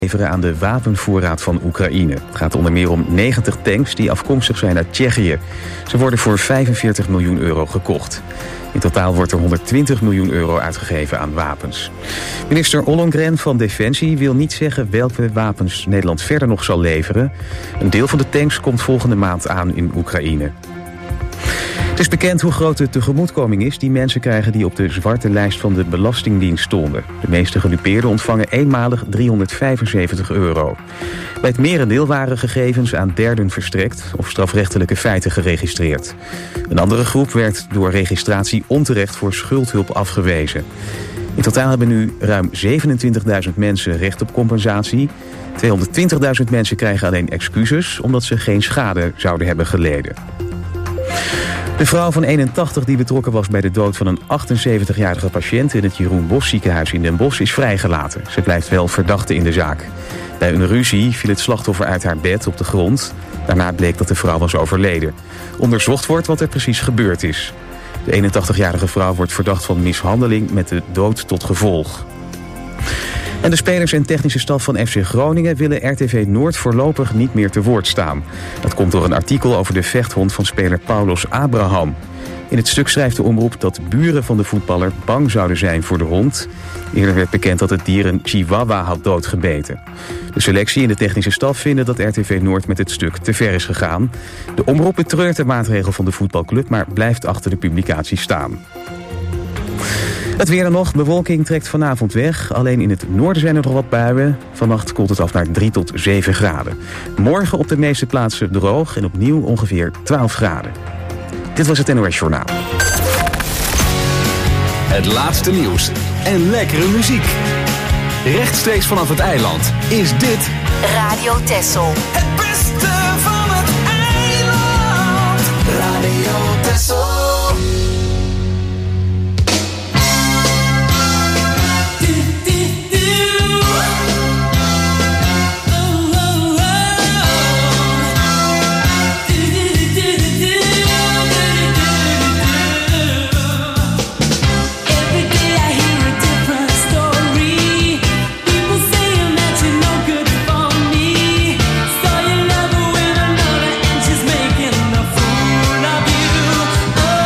leveren aan de wapenvoorraad van Oekraïne. Het gaat onder meer om 90 tanks die afkomstig zijn uit Tsjechië. Ze worden voor €45 miljoen gekocht. In totaal wordt er €120 miljoen uitgegeven aan wapens. Minister Ollongren van Defensie wil niet zeggen welke wapens Nederland verder nog zal leveren. Een deel van de tanks komt volgende maand aan in Oekraïne. Het is bekend hoe groot de tegemoetkoming is die mensen krijgen die op de zwarte lijst van de Belastingdienst stonden. De meeste gedupeerden ontvangen eenmalig €375. Bij het merendeel waren gegevens aan derden verstrekt of strafrechtelijke feiten geregistreerd. Een andere groep werd door registratie onterecht voor schuldhulp afgewezen. In totaal hebben nu ruim 27.000 mensen recht op compensatie. 220.000 mensen krijgen alleen excuses omdat ze geen schade zouden hebben geleden. De vrouw van 81 die betrokken was bij de dood van een 78-jarige patiënt in het Jeroen Bosch ziekenhuis in Den Bosch is vrijgelaten. Ze blijft wel verdachte in de zaak. Bij een ruzie viel het slachtoffer uit haar bed op de grond. Daarna bleek dat de vrouw was overleden. Onderzocht wordt wat er precies gebeurd is. De 81-jarige vrouw wordt verdacht van mishandeling met de dood tot gevolg. En de spelers en technische staf van FC Groningen willen RTV Noord voorlopig niet meer te woord staan. Dat komt door een artikel over de vechthond van speler Paulos Abraham. In het stuk schrijft de omroep dat buren van de voetballer bang zouden zijn voor de hond. Eerder werd bekend dat het dier een chihuahua had doodgebeten. De selectie en de technische staf vinden dat RTV Noord met het stuk te ver is gegaan. De omroep betreurt de maatregel van de voetbalclub, maar blijft achter de publicatie staan. Het weer dan nog. Bewolking trekt vanavond weg. Alleen in het noorden zijn er nog wat buien. Vannacht koelt het af naar 3 tot 7 graden. Morgen op de meeste plaatsen droog en opnieuw ongeveer 12 graden. Dit was het NOS Journaal. Het laatste nieuws en lekkere muziek. Rechtstreeks vanaf het eiland is dit Radio Texel. Het beste van het eiland. Radio Texel. Oh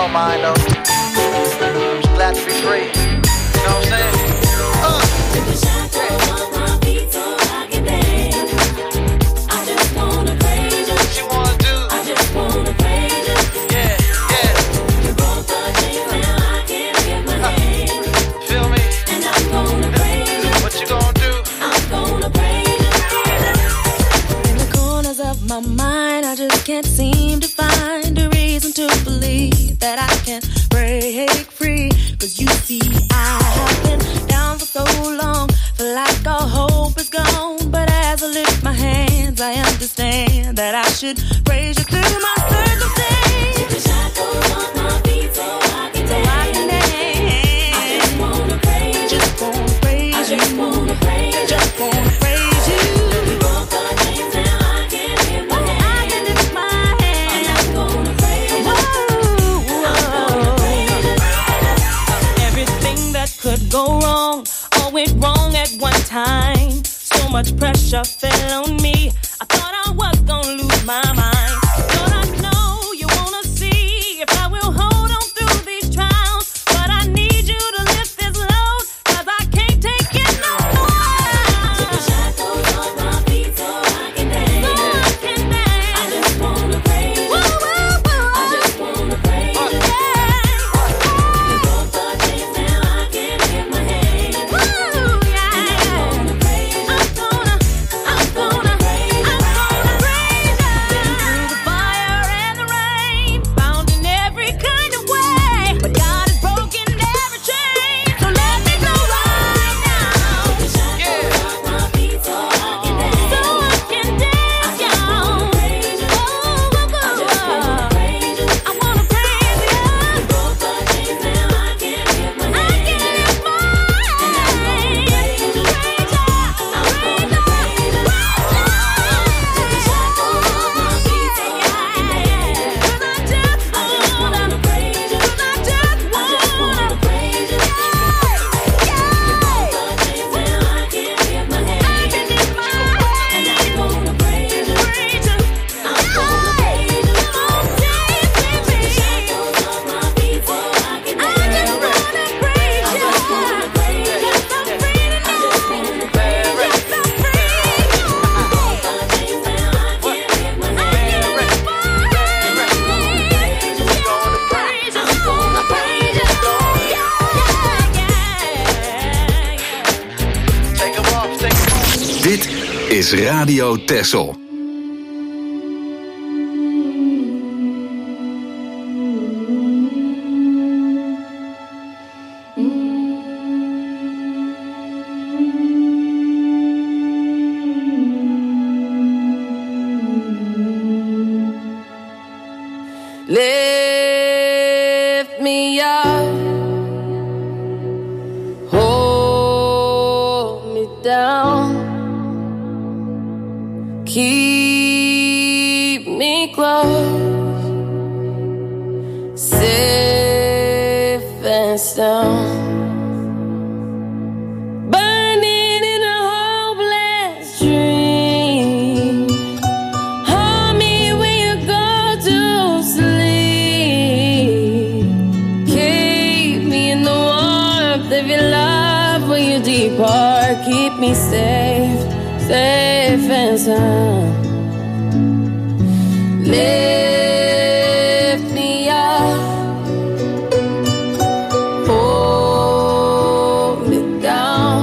don't mind though. I'm just glad to be free. You know what I'm saying? Take the shackles off my feet so I can dance. I just wanna praise you. What you wanna do? I just wanna praise you. Yeah, yeah. You broke the chains and I can't get my hands. Feel me? And I'm gonna praise you. What you gonna do? I'm gonna praise you. In the corners of my mind, I just can't seem to find a reason to believe that I can break free. 'Cause you see, I have been down for so long, feel like all hope is gone. But as I lift my hands, I understand that I should praise you through my circumstance. Take the shackles off my feet so I can dance. I just wanna praise you. Just wanna praise you. I just wanna praise you. Just wanna praise you. You broke the chains and I can lift my hands. I can lift my hands. I'm gonna praise you. I'm gonna praise you. Everything that could go wrong, all went wrong at one time. So much pressure fell on me. I thought I was gonna lose my mind. Lord, I know you wanna see if I will hold on through these trials. But I need you to lift this load, 'cause I can't take it no more. Take the shackles off my feet so I can dance. So I can dance. I just wanna praise you. I just wanna praise you. You broke the chains and I can lift my hands. I'm gonna praise you. I'm gonna praise you. Been through the fire and the rain, found in every kind of way. But God has broken every chain, so let me go right now. Take the shackles off my feet so I can dance. So I can dance, y'all. I just wanna praise you. I wanna praise you. You broke the chains and I can lift my hands. I can lift my hands. Praise you. I'm gonna praise you. Take the shackles off my feet so I can dance. 'Cause I just wanna praise you. 'Cause I just wanna praise you. You broke the chains and I can lift my hands. I can lift my hands. And I'm gonna praise you. Praise you. I'm gonna praise you. Come on, dance with me. Take the shackles off my feet so I can dance. I just wanna praise you. I just wanna praise you. Yes, I'm free tonight. I just wanna praise you. Yes, I'm free. You broke the chains and I can lift my hands. I can lift my hands. And I'm gonna praise you. I'm gonna praise you. I'm gonna praise you. Take 'em off, take 'em off. Dit is Radio Texel. Lift me up, hold me down, keep me close, safe and sound. Burning in a hopeless dream. Hold me when you go to sleep. Keep me in the warmth of your love when you depart. Keep me safe, safe and sound. Lift me up, hold me down,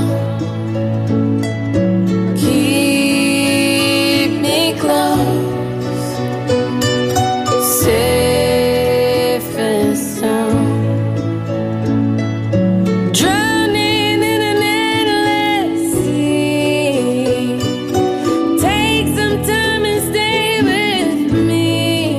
keep me close, safe and sound. Drowning in an endless sea. Take some time and stay with me.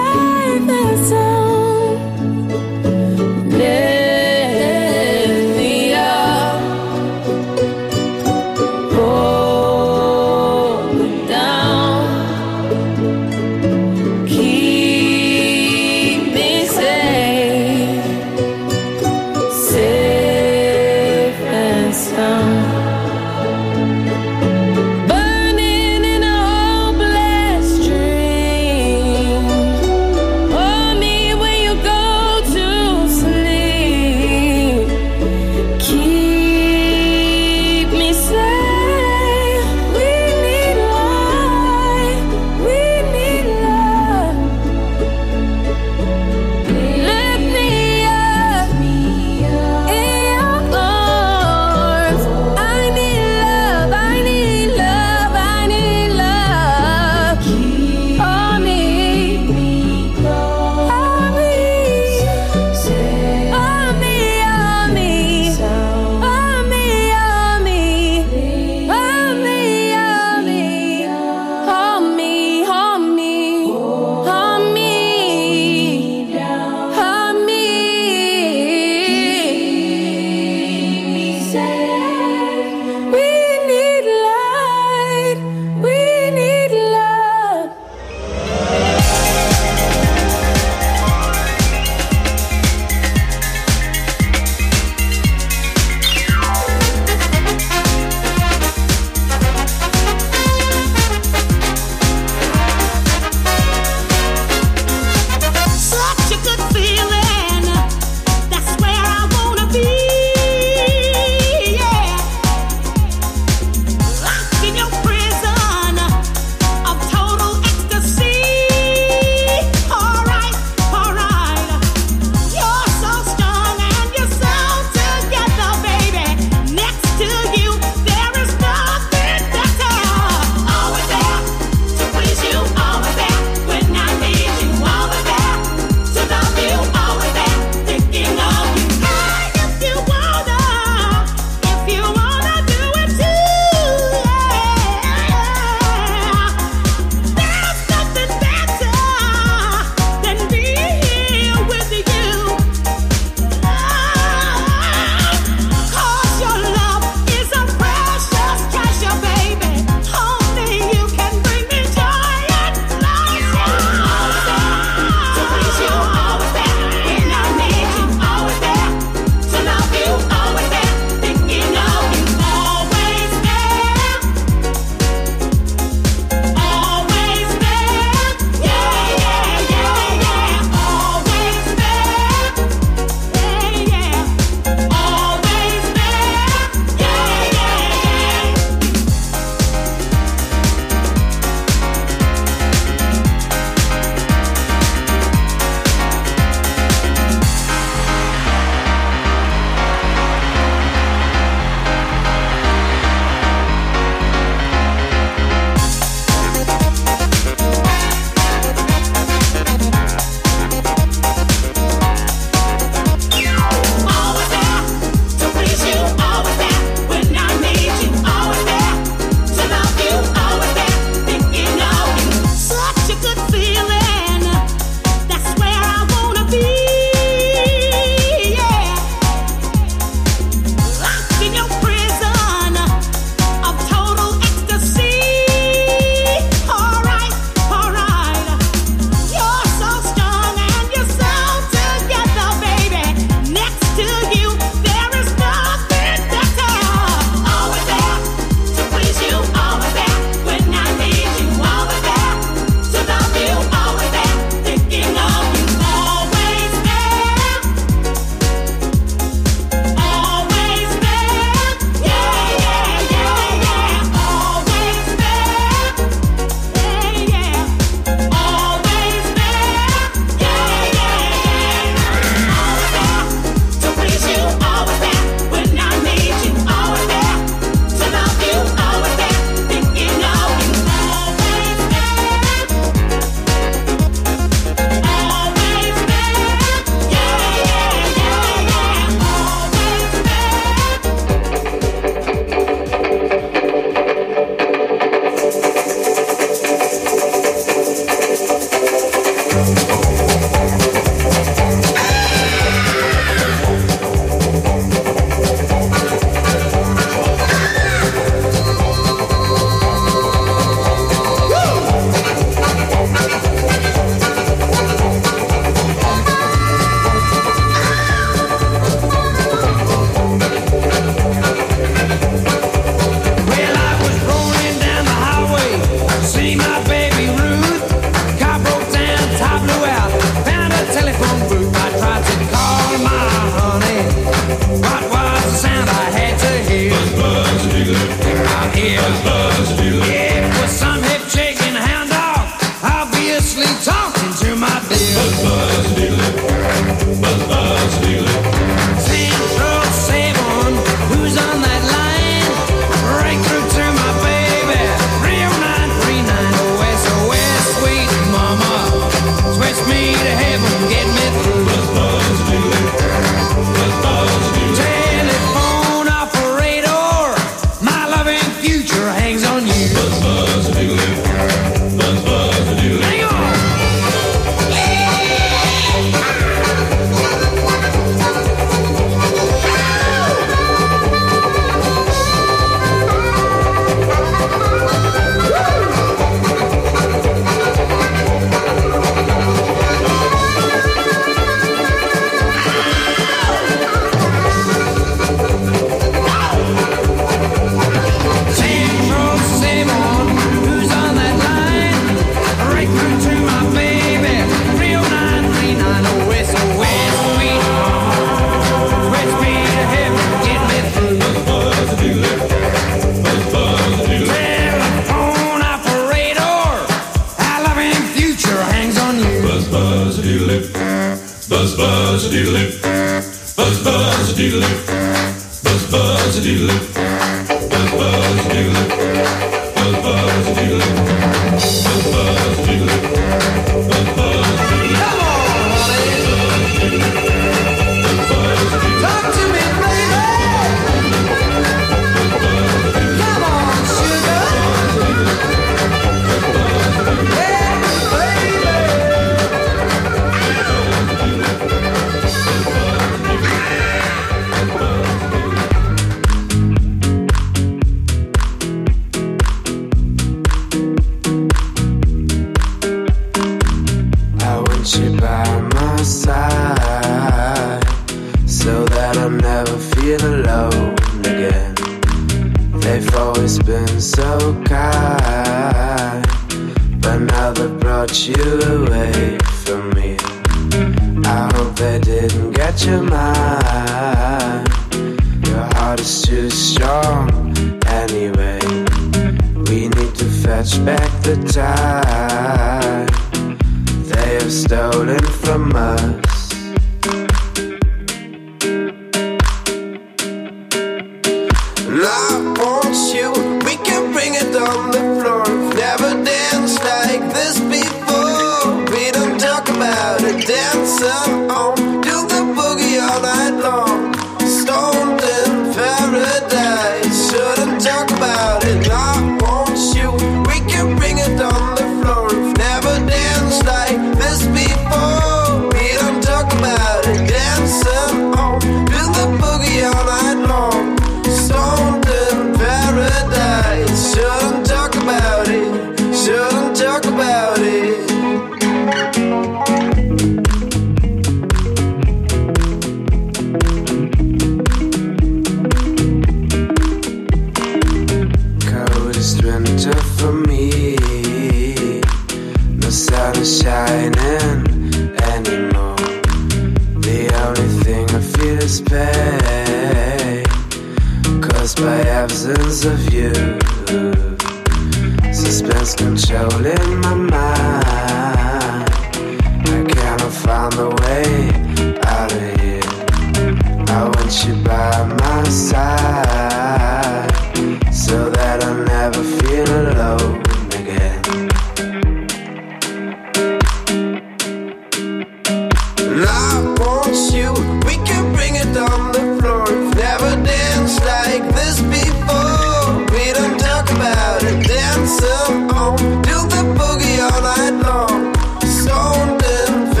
Do the boogie all night long, stoned and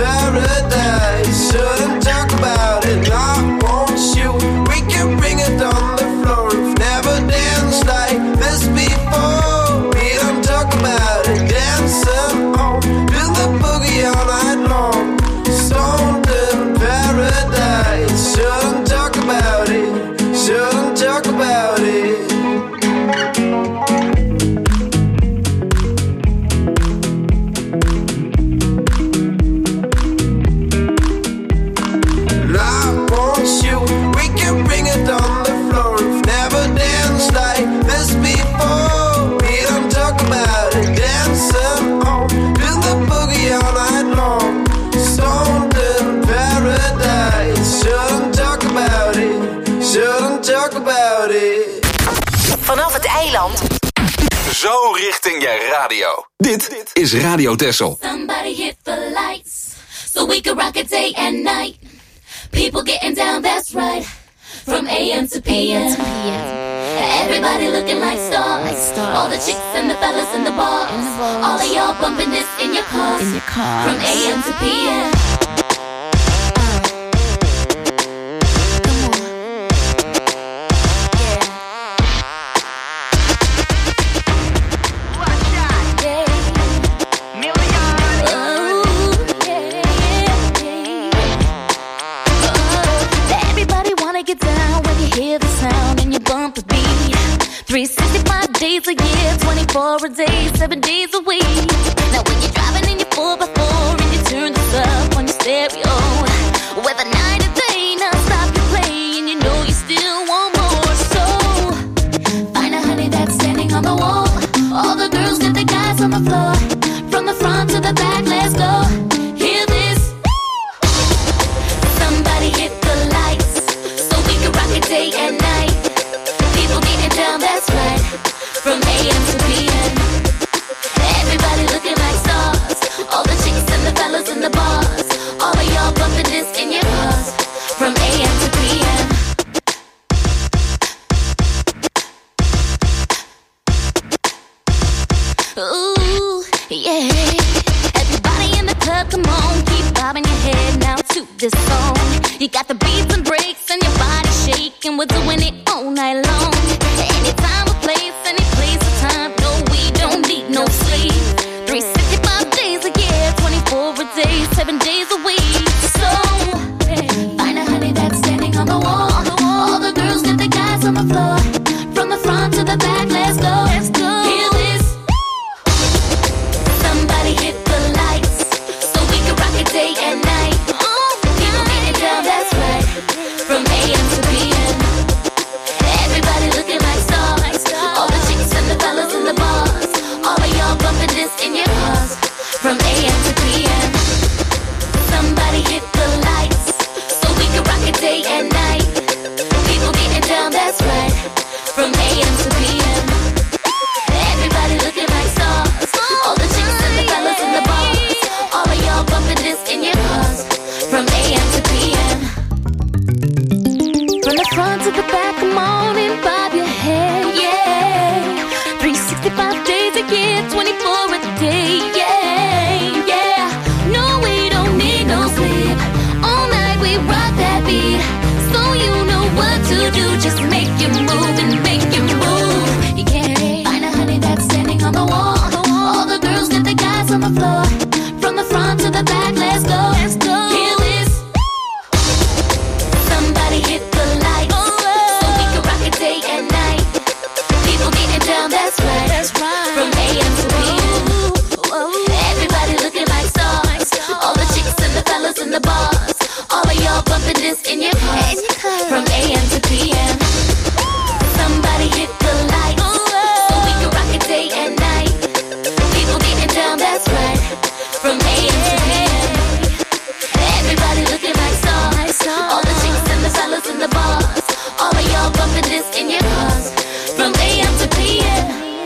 Vanaf het eiland. Zo richting je radio. Dit is Radio Texel. Somebody hit the lights, so we can rock it day and night. People getting down, that's right. From AM to PM. Everybody looking like stars. All the chicks and the fellas in the bars. All of y'all bumping this in your cars. From AM to PM. Get down when you hear the sound and you bump the beat. 365 days a year, 24 a day, 7 days a week. Now when you're driving in your 4x4 and you turn this up on your stereo, whether night or day, non-stop you play and you know you still want more. So find a honey that's standing on the wall. All the girls get the guys on the floor. From the front to the back, let's go. Hear this. Somebody hit the lights. Rock it day and night. People getting down, that's right. From AM to PM. Everybody looking like stars. All the chicks and the fellas in the bars. All of y'all bumping this in your cars. From AM to PM. Ooh, yeah. Everybody in the club, come on. Keep bobbing your head now to this song. You got the beats and breaks and your body shaking. We're doing it all night long. Any time or place, any place or time. No, we don't need no sleep. 365 days a year, 24 a day, 7 days a week. So, find a honey that's standing on the wall. All the girls get the guys on the floor. From the front to the back, let's go. Hear this. Somebody hit the lights, so we can rock it day and night. People getting down, that's right. From AM to PM. Everybody looking like stars. All the chicks and the fellas in the bars. All of y'all bumping this in your cars. From AM to PM. Somebody hit the lights, so we can rock it day and night. People getting down, that's right. From AM to PM. Everybody looking like stars. All the chicks and the fellas in the bars. All of y'all bumping this in your cars. From AM to PM. From the front to the back, come on and bob your head, yeah. 365 days a year, 24 a day, yeah, yeah. No, we don't need no sleep. All night we rock that beat. So you know what to do, just make you move and make you move, yeah. Find a honey that's standing on the wall. All the girls get the guys on the floor. From the front to the back, let's go. Hear this. Somebody hit the lights, so we can rock it day and night. People getting down, that's right. From AM to PM. Everybody looking like stars. All the chicks and the fellas in the bars. All of y'all bumping this in your cars. From AM to PM. Somebody hit the lights, so we can rock it day and night. People getting down, that's right. From AM to PM. Everybody looking like stars. All the chicks and the fellas in the bars. All of y'all bumping this in your cars. From AM to PM.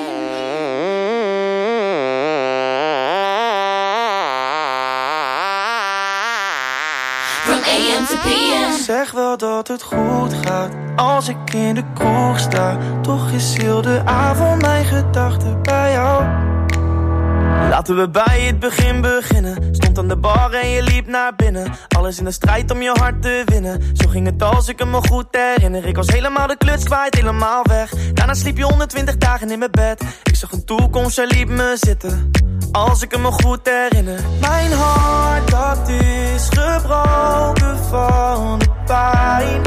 From AM to PM. Zeg wel dat het goed gaat als ik in de kroeg sta. Toch is heel de avond mijn gedachten bij jou. Laten we bij het begin beginnen. Stond aan de bar en je liep naar binnen. Alles in de strijd om je hart te winnen. Zo ging het als ik me goed herinner. Ik was helemaal de kluts kwijt, helemaal weg. Daarna sliep je 120 dagen in mijn bed. Ik zag een toekomst, jij liep me zitten. Als ik me goed herinner. Mijn hart, dat is gebroken van de pijn.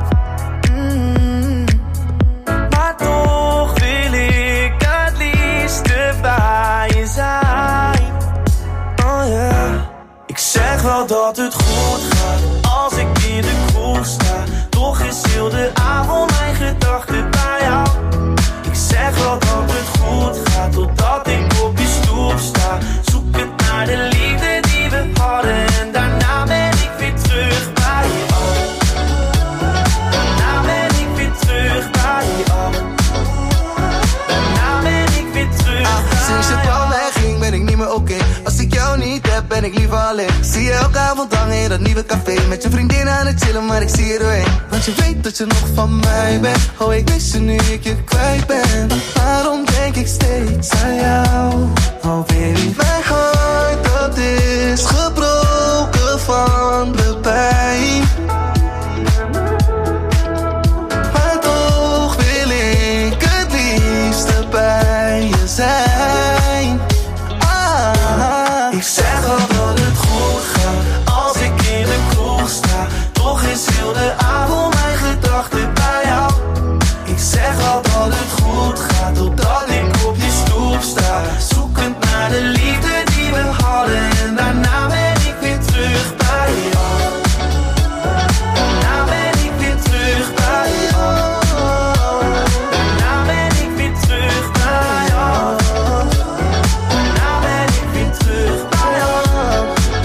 Maar toch wil ik het liefste bij je zijn. Oh yeah. Ik zeg wel dat het goed gaat als ik in de kroeg sta. Toch is heel de avond mijn gedachten bij jou. Ik zeg wel dat het goed gaat totdat ik op je stoep sta. Zoekend naar de liefde die we hadden. En daarna ben ik weer terug bij jou. Daarna ben ik weer terug bij jou. ben ik liever alleen. Zie je elke avond hangen in dat nieuwe café. Met je vriendin aan het chillen, maar ik zie je doorheen. Want je weet dat je nog van mij bent. Oh, ik mis je nu ik je kwijt ben. Waarom denk ik steeds aan jou? Oh baby, mijn hart dat is gebroken van de pijn. Maar toch wil ik het liefste bij je zijn. Ik zeg al dat het goed gaat als ik in de kroeg sta. Toch is heel de avond mijn gedachten bij jou. Ik zeg al dat het goed gaat totdat ik op je stoep sta. Zoekend naar de liefde die we hadden. En daarna ben ik weer terug bij jou. Daarna ben ik weer terug bij jou. Daarna ben ik weer terug bij jou. Daarna ben ik weer terug bij jou.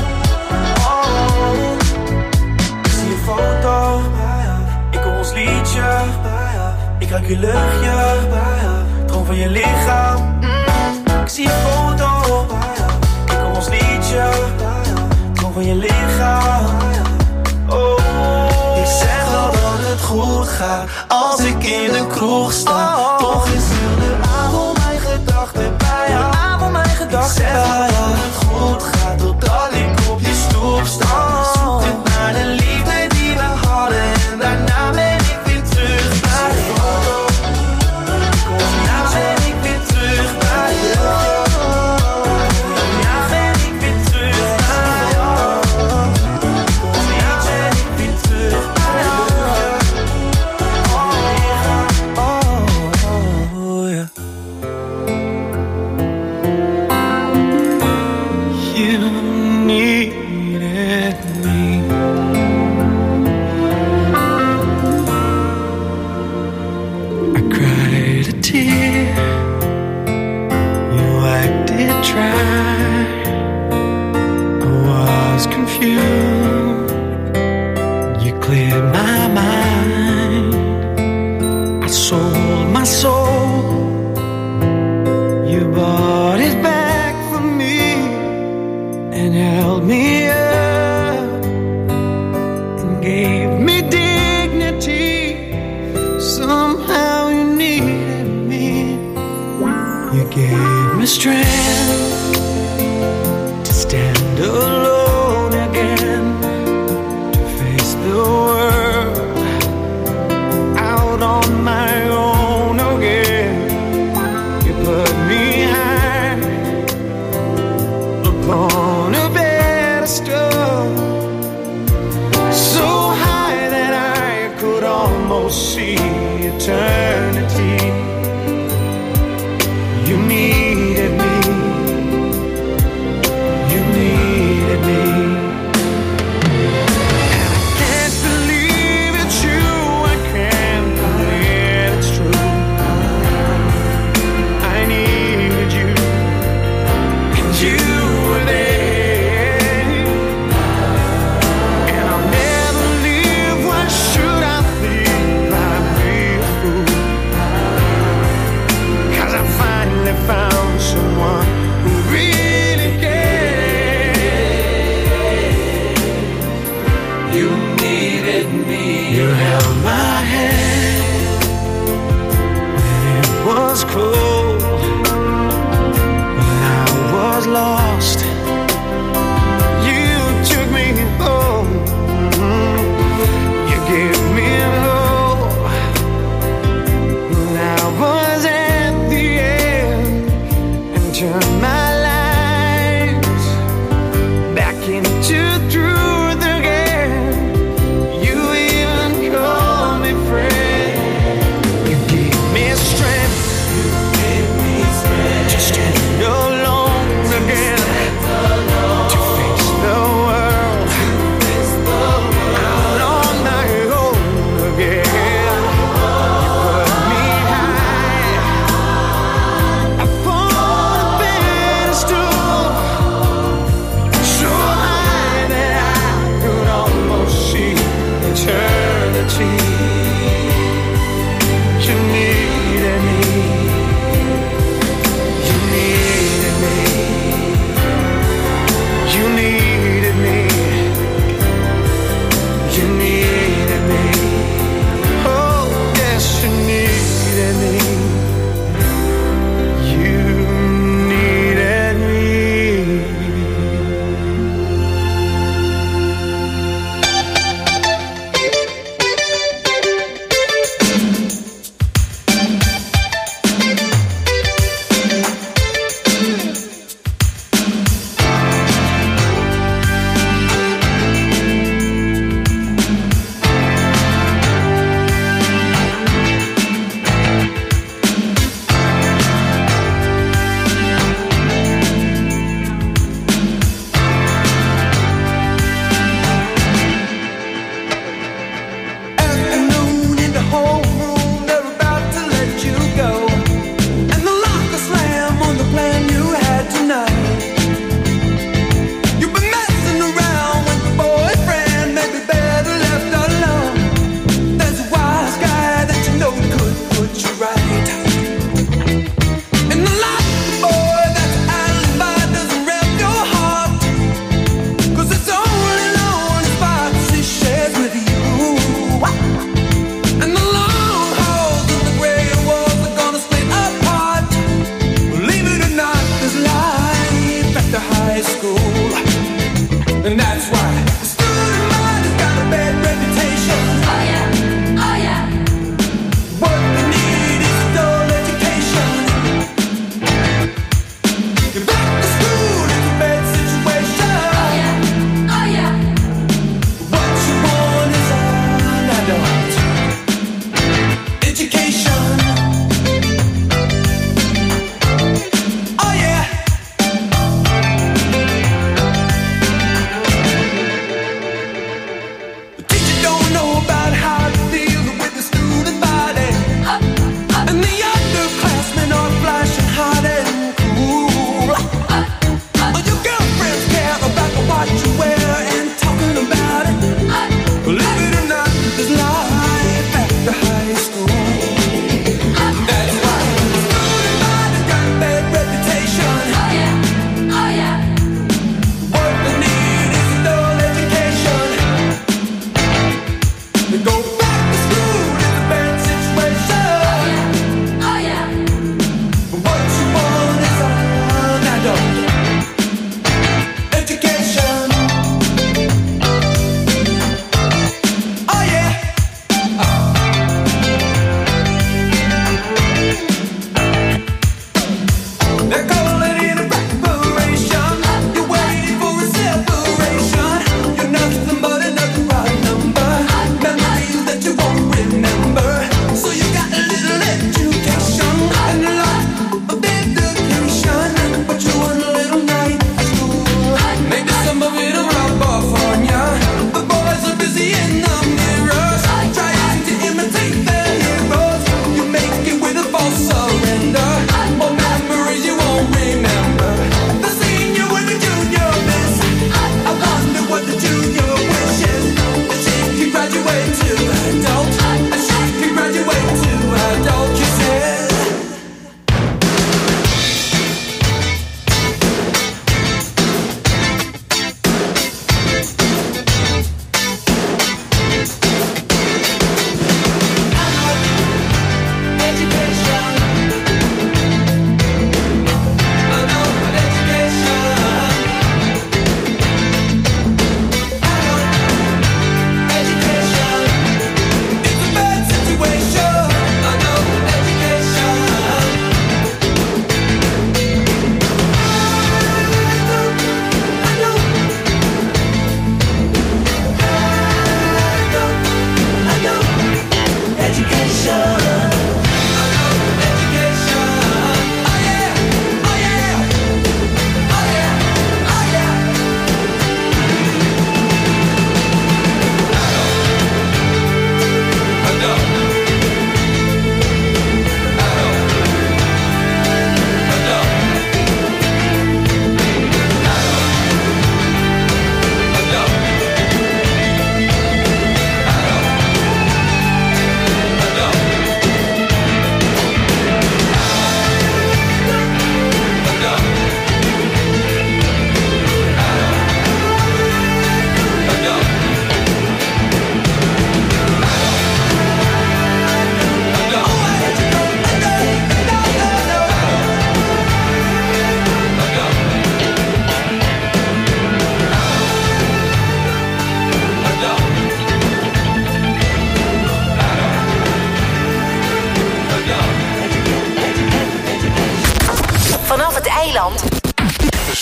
Oh. Ik zie je foto, ik hoor ons liedje. Ik ruik je luchtje, droom van je lichaam. Ik zie je foto, ik hoor ons liedje. Droom van je lichaam. Oh. Ik zeg al dat het goed gaat als ik in de kroeg sta. Toch is heel de avond mijn gedachten bij jou. Ik zeg al dat het goed gaat totdat ik op je stoep sta. Zoekend naar de liefde die we hadden. En daarna ben ik weer terug bij jou. Daarna ben ik weer terug bij jou. Daarna ben ik weer terug bij jou. Daarna ben ik weer terug bij jou. Oh, yeah. You needed me. I cried a tear. You acted dry. I was confused. You cleared my mind. I sold my soul. You bought it back for me and held me up and gave me dignity. Somehow you needed me. You gave me strength to stand alone again, to face the world out on my own again. You put me high upon a pedestal, so high that I could almost see eternity. You needed me. You needed me. And I can't believe it's you. I can't believe it's true. I needed you, and you were there. And I'll never leave. Why should I think I'd be a fool? 'Cause I finally found someone who really cares. You needed me. You held my hand when it was cold, when I was lost. You took me home. You gave me hope when I was at the end, and turned my life back into truth again. You even called me friend. You gave me strength. You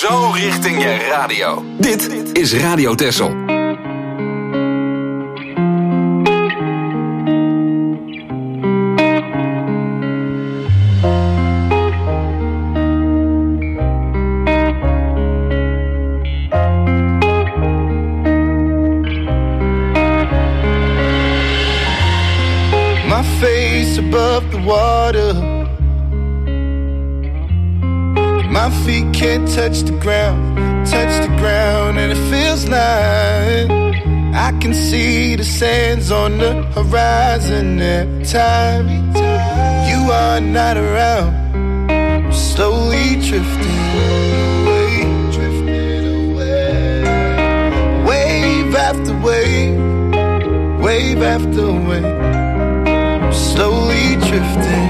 zo richting je radio. Dit is Radio Texel. My face above the water, my feet can't touch the ground, and it feels like I can see the sands on the horizon every time you are not around. I'm slowly drifting away, wave after wave, wave after wave. Slowly drifting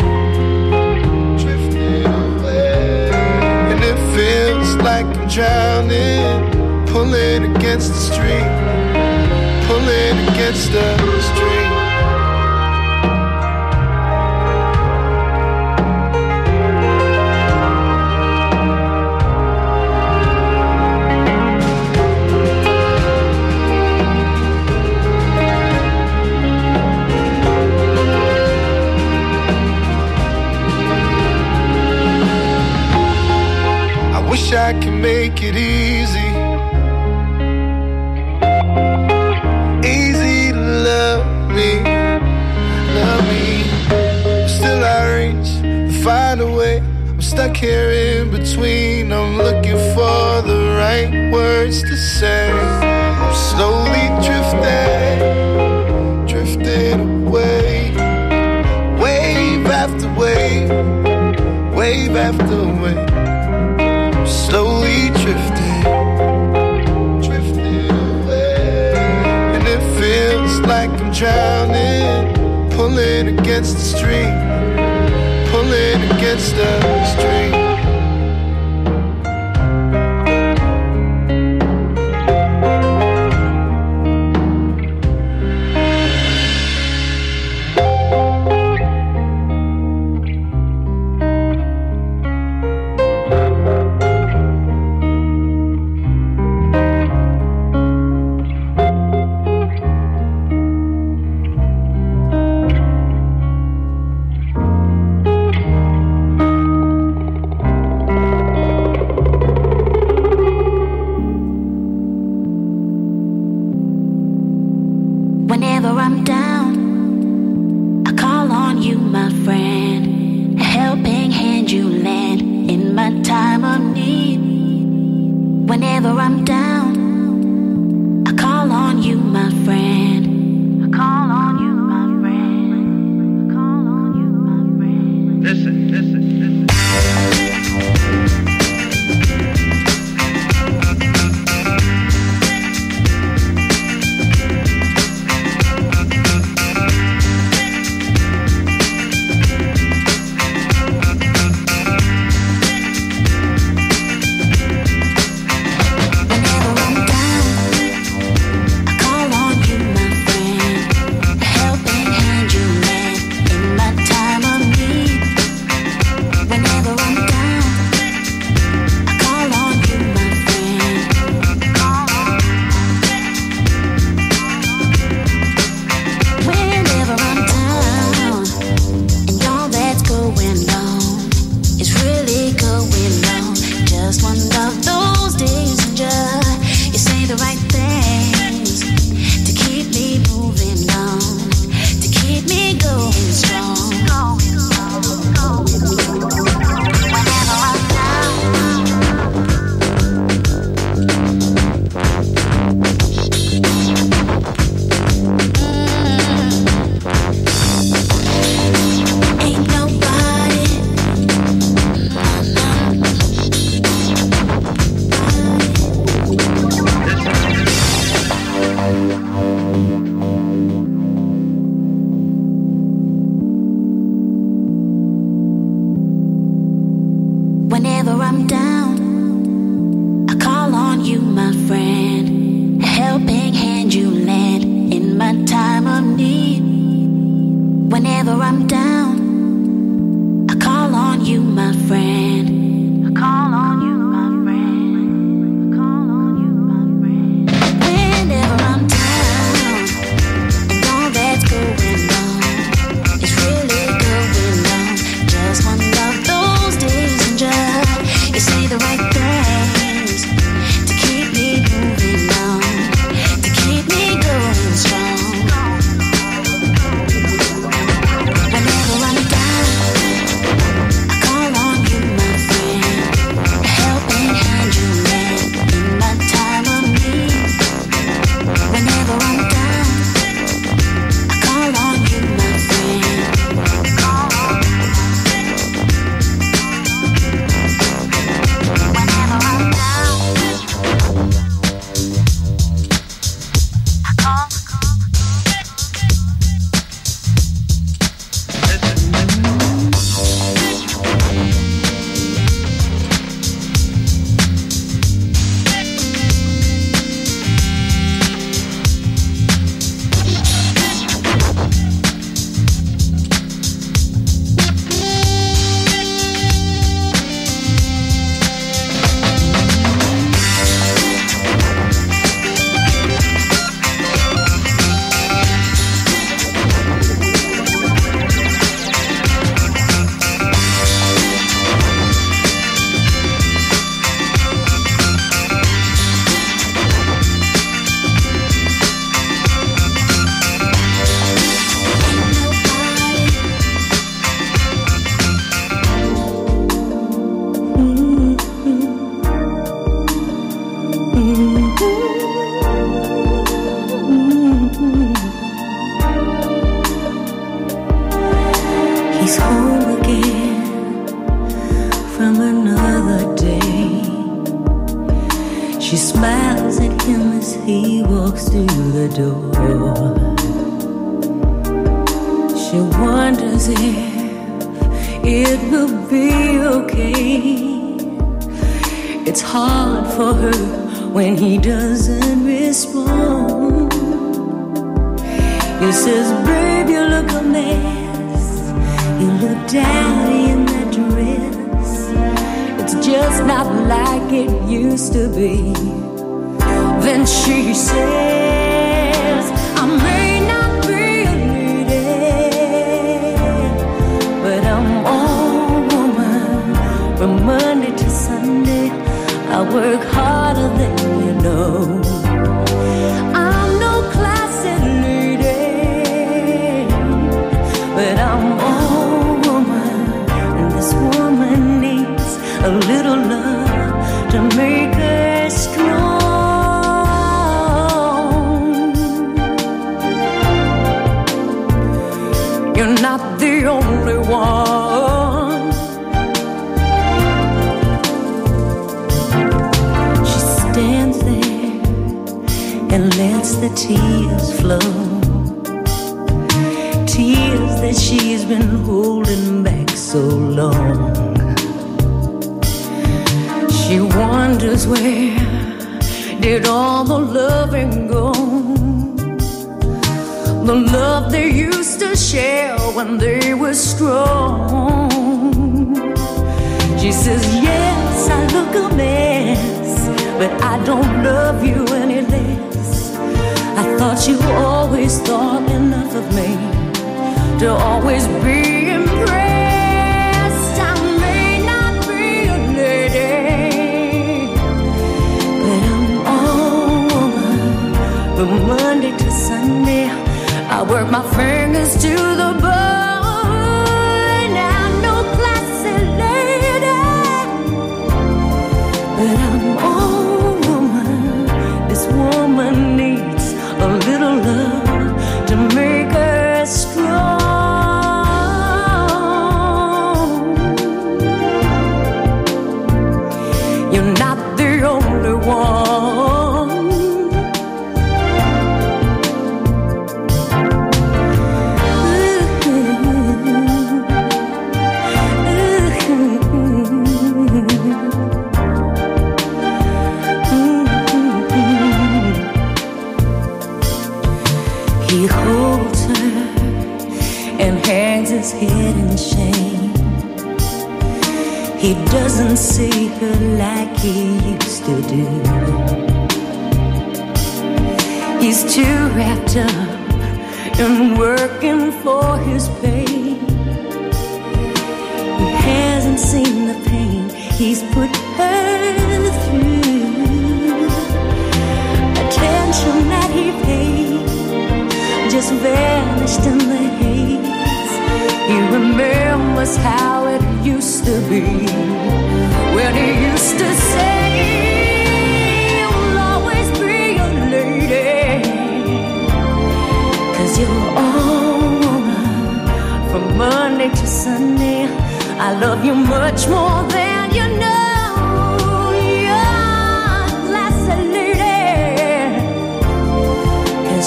away, and it feels like I'm drowning, pulling against the stream, pulling against the stream. Wish I could make it easy, easy to love me. Still I reach to find a way. I'm stuck here in between. I'm looking for the right words to say. I'm slowly drifting away, wave after wave, wave after wave. Slowly drifting away, and it feels like I'm drowning, pulling against the stream, pulling against the stream. Whenever I'm down, I call on you, my friend. I call on you, my friend.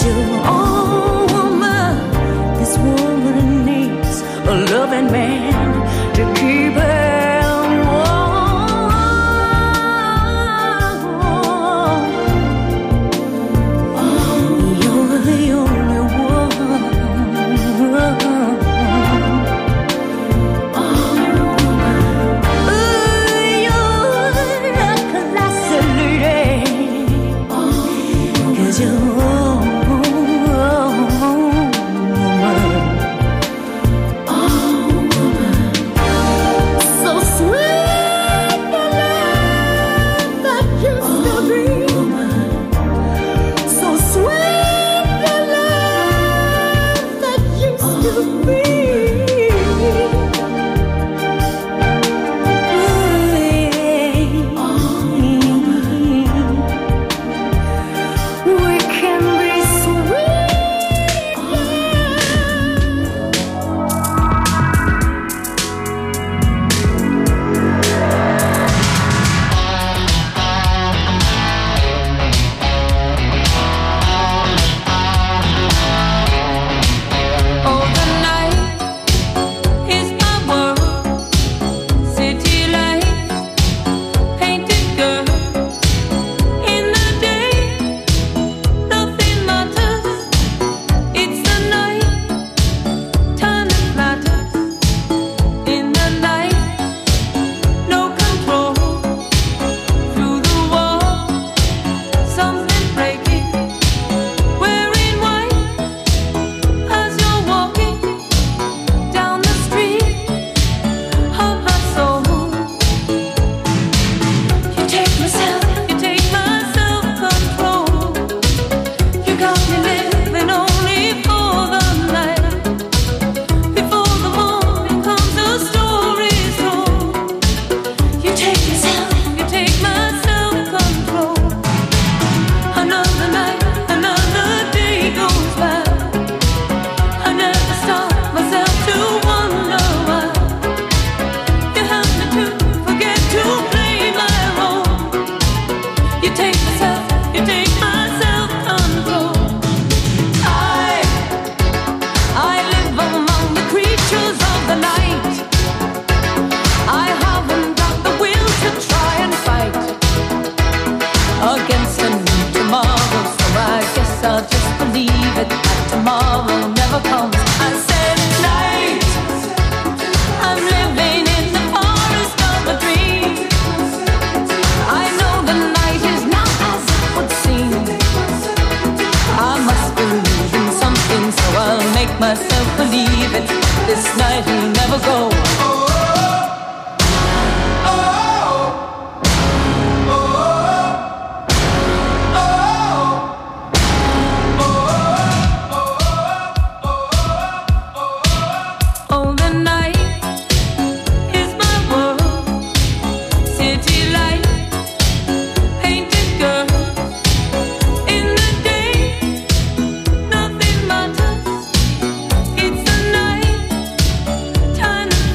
Time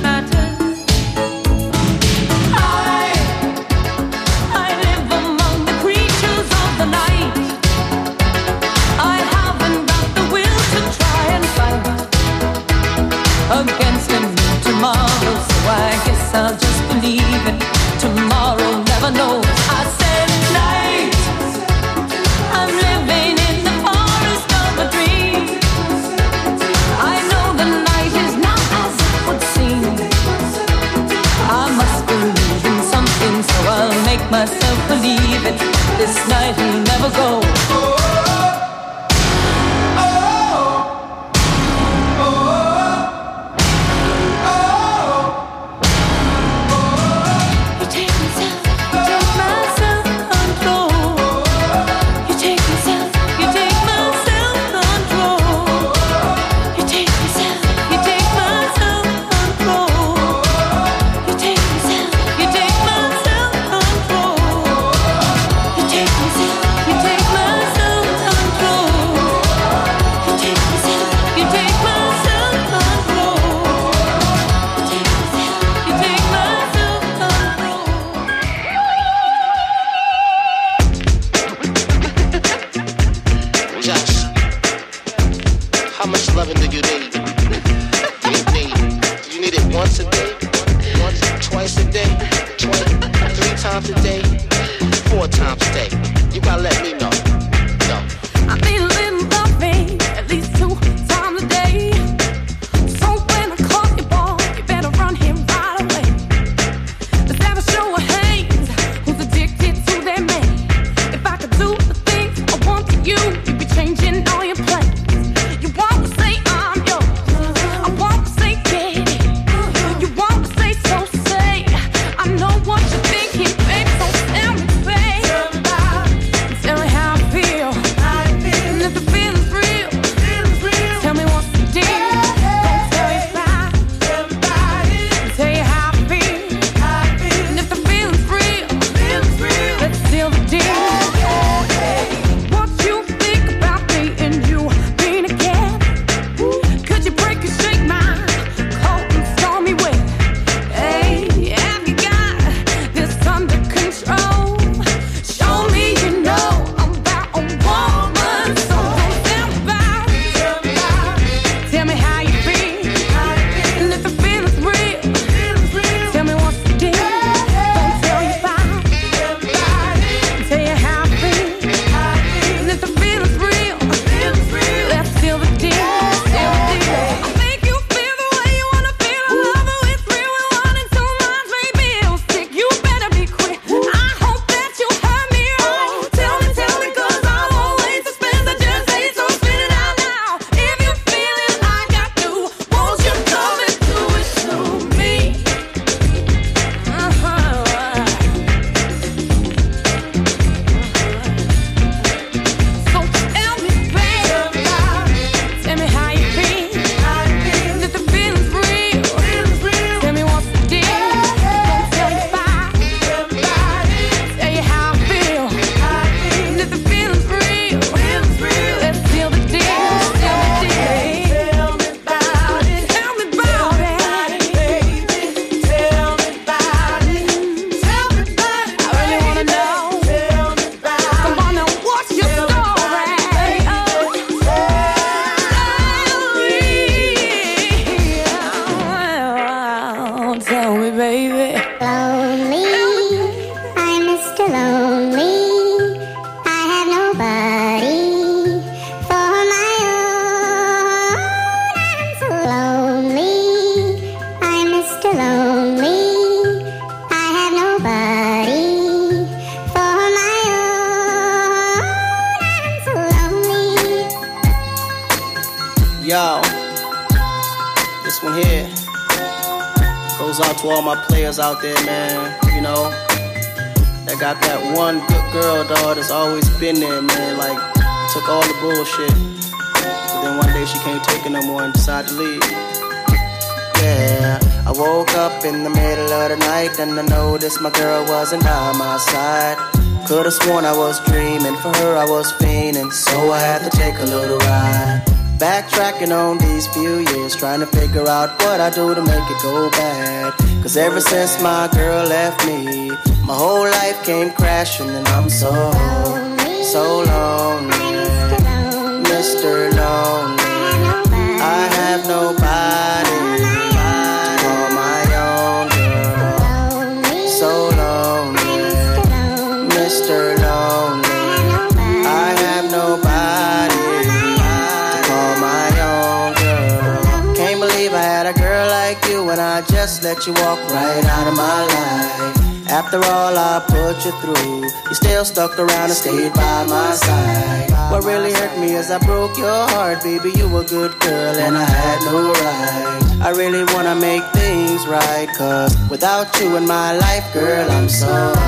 much loving do you need? Do you need it once a day? Once, twice a day? 3 times a day? 4 times a day? You gotta let me know. No. I need a little loving, at least 2 times a day. So when I call you, boy, you better run him right away. Let's have a show of hands, who's addicted to their man. If I could do the things I want to you, you'd be changing all your plans. You want to say I'm yours, I want to say get it. You want to say so say, I know what you're thinking, baby, so tell me, babe. Tell me how I feel, and if the feeling's real, tell me what's the deal. Don't tell you about, tell you how I feel, and if the feeling's real, let's seal the deal. What you think about me and you being together? Could you break and shake my cold and stormy weather? Hey, have you got this under control? Show me you know I'm about a woman, so don't tell me about it. Tell me how you feel, and if the feeling's real, tell me what's the deal. Don't tell you about it, tell you how I feel, and if the feeling's real, let's seal the deal. I think you feel the way you wanna feel. I love it, it's real, we're 1 and 2 minds, maybe it'll stick. You better be quick, I hope that you heard me right. Tell me, cause I'll always suspense. I just hate, so spit it out now. If you feel it like I do, won't you come into it to me? So tell me, baby, tell me how you feel, and if the feeling's real, tell me what's the deal. Don't tell you about it, tell you how I feel, and if the feeling's real, let's seal the deal. Tell me about it, tell me about it, baby. Tell me about it, I really wanna know. Come on now, what's your story? Tell me, baby. Lonely, I'm Mr. Lonely. I have nobody for my own. I'm so lonely, I'm Mr. Lonely. I have nobody for my own. I'm so lonely. Yo, this one here goes out to all my players out there, man. You know, that got that one good girl, dog, that's always been there, man. Like, took all the bullshit, but then one day she can't take it no more and decided to leave. Yeah, I woke up in the middle of the night and I noticed my girl wasn't by my side. Could've sworn I was dreaming, for her I was fiending, so I had to take a little ride. Backtracking on these few years, trying to figure out what I do to make it go bad. Cause ever since my girl left me, my whole life came crashing and I'm so lonely, Mr. Lonely. I have nobody to call my own girl. So lonely, Mr. Lonely. I have nobody to call my own girl. Can't believe I had a girl like you and I just let you walk right out of my life. After all I put you through, you still stuck around and stayed by my side. What really hurt me is I broke your heart, baby, you a good girl and I had no right. I really wanna make things right, cause without you in my life, girl, I'm so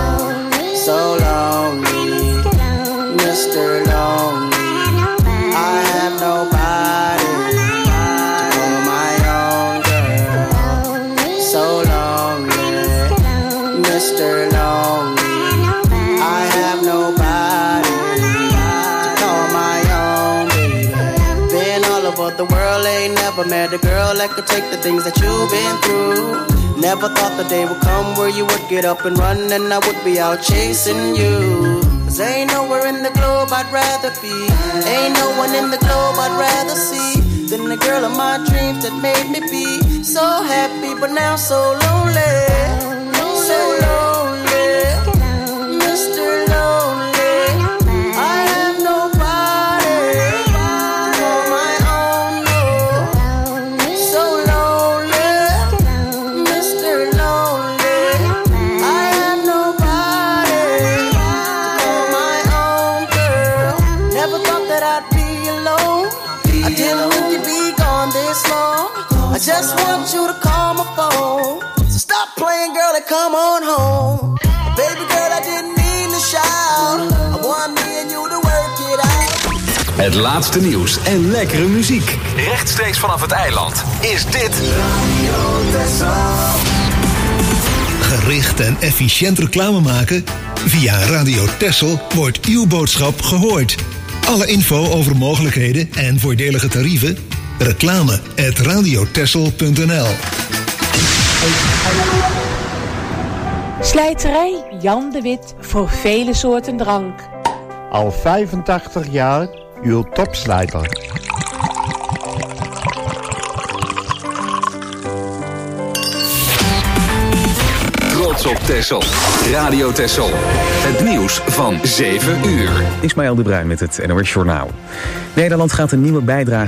lonely, Mr. Lonely. I have nobody to call my own girl. So lonely, Mr. Lonely. I have nobody to call my own baby. Been all over the world, ain't never met a girl that could take the things that you've been through. Never thought the day would come where you would get up and run and I would be out chasing you. Cause ain't nowhere in the globe I'd rather be, ain't no one in the globe I'd rather see than the girl of my dreams that made me be so happy, but now so lonely. So lonely, Mr. Lonely. I have nobody on my own, no. So lonely, Mr. Lonely. I have nobody on my own, girl. Never thought that I'd be alone. I didn't think you'd be gone this long. I just want you to call my phone. So stop playing, girl, and come on home. Baby girl, I didn't mean to shout. I want me and you to work it out. Het laatste nieuws en lekkere muziek. Rechtstreeks vanaf het eiland is dit Radio Texel. Gericht en efficiënt reclame maken? Via Radio Texel wordt uw boodschap gehoord. Alle info over mogelijkheden en voordelige tarieven? reclame@radiotexel.nl. Slijterij Jan de Wit voor vele soorten drank. Al 85 jaar uw topslijter. Trots op Texel. Radio Texel. Het nieuws van 7 uur. Ismaël de Bruin met het NOS Journaal. Nederland gaat een nieuwe bijdrage